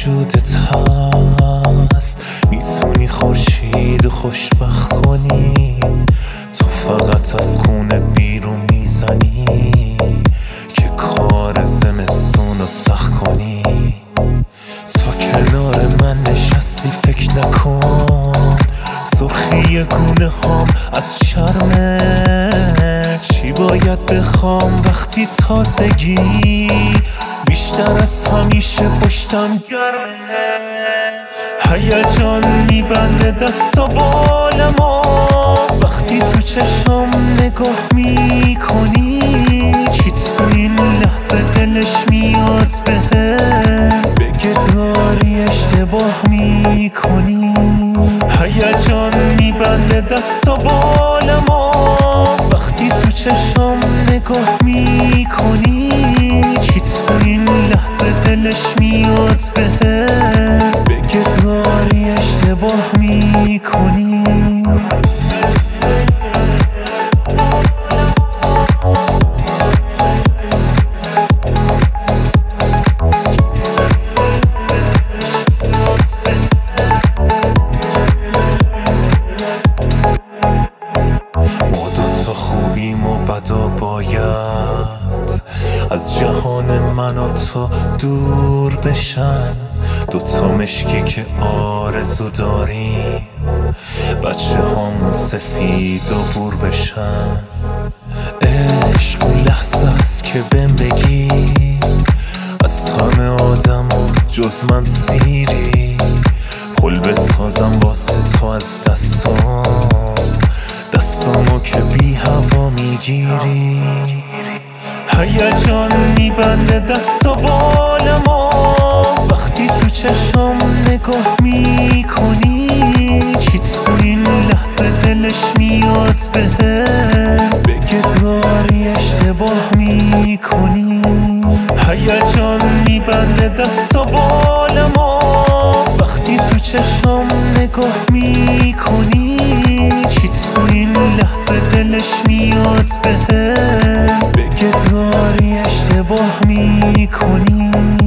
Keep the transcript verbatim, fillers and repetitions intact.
وجودت هست، میتونی خورشید خوشبخت کنی. تو فقط از خونه بیرون میزنی که کار زمستون رو سخت کنی. تا کنار من نشستی فکر نکن سرخی گونه هام از شرمه. چی باید بخوام وقتی تازگی بیشتر از همیشه پشتم گرمه. هیجان میبنده دست و بالمو وقتی تو چشم نگاه میکنی. کی تو این لحظه دلش میاد بهم بگه داری اشتباه میکنی. هیجان میبنده دست و بالمو وقتی تو چشم نگاه میکنی. کی تو این لحظه دلش میاد بهم بگه داری اشتباه میکنی. خوبیم و بدا باید از جهان من و تو دور بشن. دوتا مشکی که آرزو داریم بچه هامون سفید و بور بشن. عشق اون لحظه است که بهم بگی از همه آدم جز من سیری. پل بسازم واسه تو از دستام دستامو که بی هوا میگیری. هیجان میبنده دست و بالمو وقتی تو چشم نگاه میکنی. کی تو این لحظه دلش میاد بهم بگه داری اشتباه میکنی. هیجان میبنده دست و بالمو وقتی تو چشم نگاه میکنی. کی تو این لحظه دلش میاد بهم بگه داری اشتباه میکنی.